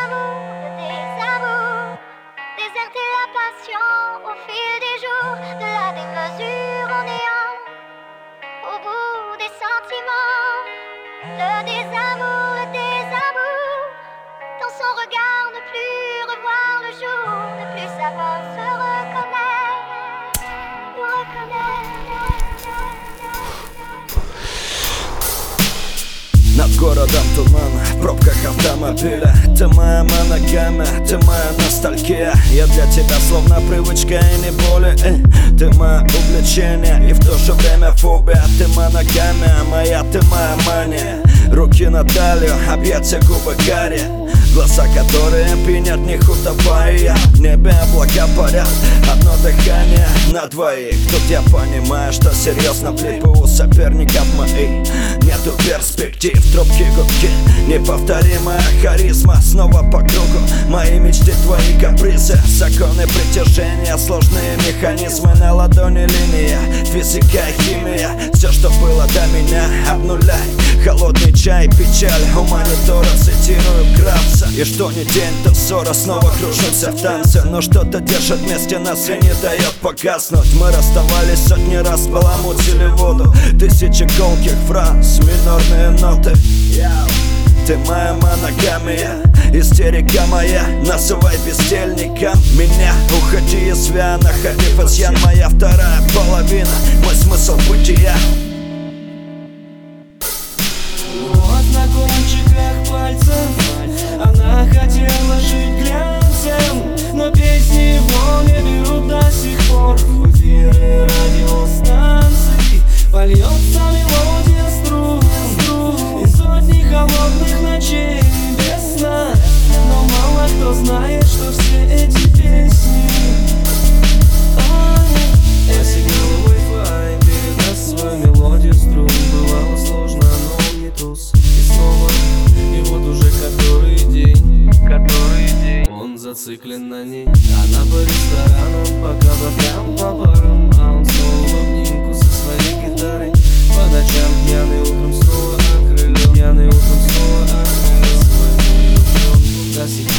amours, le désamour, des ailes et la passion au fil des jours, de la démesure en néant, au bout des sentiments. Le désamour, dans son regard ne plus revoir le jour, ne plus savoir se reconnaître, nous reconnaître. Над городом туман, в пробках автомобиля. Ты моя моногамия, ты моя ностальгия. Я для тебя словно привычка и не более. Ты мое увлечение и в то же время фобия. Ты моногамия моя, ты моя мания. Руки на талию, объятия губы карие, глаза, которые пьянят, в них утопая. В небе облака парят, одно дыхание на двоих. Тут я понимаю, что серьезно влипу у соперников моих. Нету перспектив, трубки, губки, неповторимая харизма. Снова по кругу мои мечты, твои капризы. Законы притяжения, сложные механизмы. На ладони линия, физика и химия. Все, что было до меня, обнуляй. Холодный чай, печаль, у монитора цитирую Кравца. И что ни день, то ссора, снова кружимся в танце. Но что-то держит вместе нас и не дает погаснуть. Мы расставались сотни раз, баламутили воду. Тысячи колких фраз, минорные ноты. Ты моя моногамия, истерика моя, называй бездельником меня. Уходи из вя, находи пасьян, моя вторая половина, мой смысл бытия. На кончиках пальцев она хотела жить глянцем, но песни его не берут до сих пор. В эфиры радиостанций польется мелодия струн и сотни холодных ночей без сна. Но мало кто знает, что все эти песни сигнал Wi-Fi передаст свою мелодию струн. Бывало сложно, но он не трус. И вот уже который день он зациклен на ней. Она по ресторанам, пока бокам по барам, а он снова в обнимку со своей гитарой. По ночам пьяный, утром снова окрылен, пьяный, утром снова окрылен свой влюблен.